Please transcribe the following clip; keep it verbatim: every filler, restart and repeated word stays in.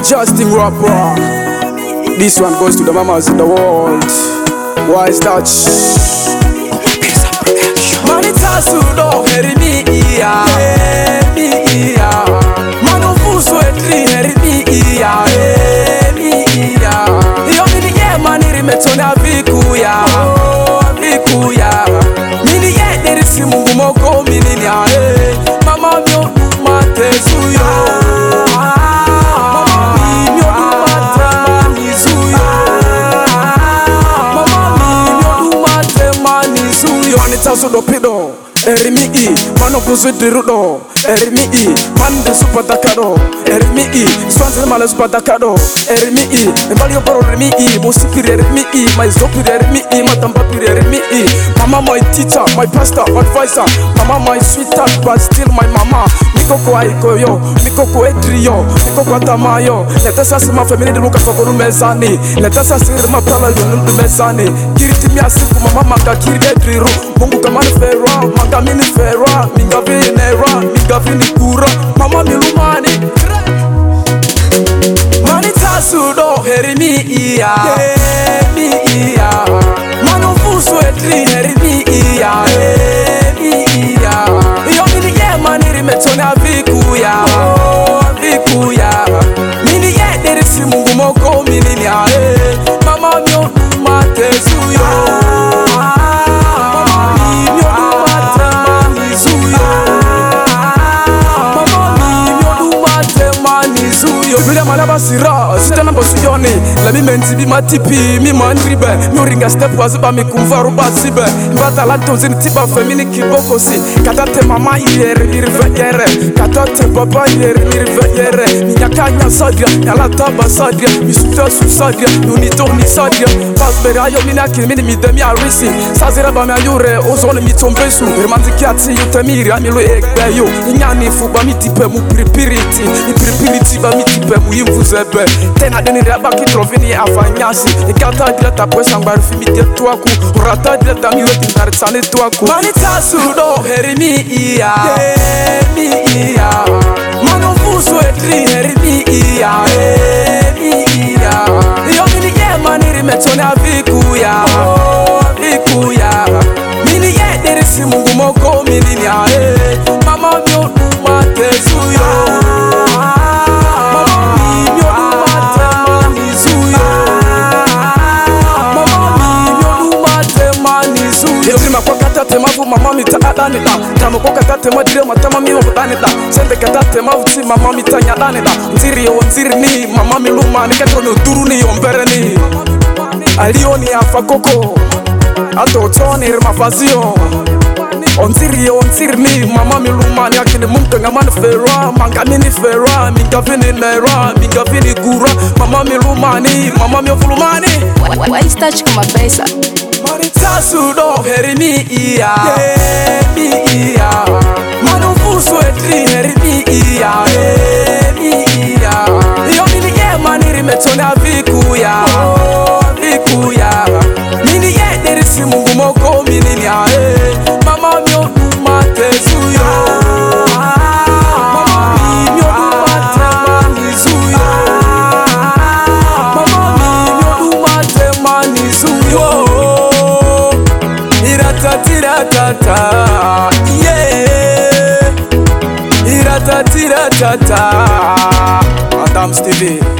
Justin rapper. This one goes to the mamas in the world. Why is that? Manita sudo herimi iya, herimi iya. Manu fuso etri herimi iya, herimi iya. Yo mini ye maniri metona vikuya, vikuya. Mini ye derisi mungu moko mini ya, mama myo mate suyo. So do pido erimi i mano buzu dirudo erimi i mande supatakado erimi i swanze mala supatakado erimi i mbali oporo erimi i musipiri erimi i my zopiri erimi i matamba piri erimi i mama my teacher my pastor advisor mama my sweetheart but still my mama mikoko aiko yo mikoko edrio mikoko atamayo letasa sima family de luka fakonu mezani letasa sirma pala yonu mezani kiriti mi asiku mama manga kiride edriro mungu kamani fera manga mini fera minga vinera minga vini kura mama milumani manita sudo herimi iya herimi iya manu fuso etri herimi iya herimi iya yo mini ye maniri metona vikuya vikuya mini ye derisi mungu moko mini ya mama myo mate suyo. Malaba sira, sita na bosiyoni. La mi menti bi matipi, mi mandribe. Mi oringa step waziba mi kumvaru basibe. Mbata la tozini tiba femini kiboko si. Katate mama yere, irve yere. Katate baba yere, irve yere. Mi nyakanya sadria, nyala taba sadria. Mi suta su sadria, nuni toni sadria. Pasberi ayo mi nakini, mini mi demi arisi. Sazira ba mi ayure, ozone mi tombesu. Irmanzi kiati yutemiri, amilo ekbeyo. Inyani fuba mi tipe mu pripiriti. Mi pripiriti ba mi tipe mu imvuzebe. Tena deni reba ki trovini avanyasi. Ikata dileta kwesa ngbaru fimi de tuaku. Urata dileta mi weti naritane tuaku. Manita sudo herimi iya, herimi iya. Manu fuso etri herimi iya, herimi iya. Yo mini ye maniri metona vikuya, vikuya. Mini ye derisi mungu moko mini ya, mama myo mate suyo. Mavu mama mita adanida Tamo koka tate madire matama miwa budanida Sende katate mavuti mama mita nyadanida Nziri yo nziri ni mama miluma Niketro ni uduru ni yombere ni Alio ni afakoko Ato toni rimafazio Onziri yo nziri ni mama miluma Nyakini mumka ngamani fera Manga mini fera Minga vini nera Minga vini gura Mama miluma ni Mama miofulumani Why is touch kama pesa? Manita sudo herimi iya, herimi iya. Manu fuso etri herimi iya, herimi iya. Yo mini ye maniri metona vikuya, vikuya. Mini ye derisi mungu moko mini ya, mama myo mate suyo. Mama myo mate suyo. Mama myo mate mani suyo. Iratatiratata, yeah. Iratatiratata. Adam Stevie.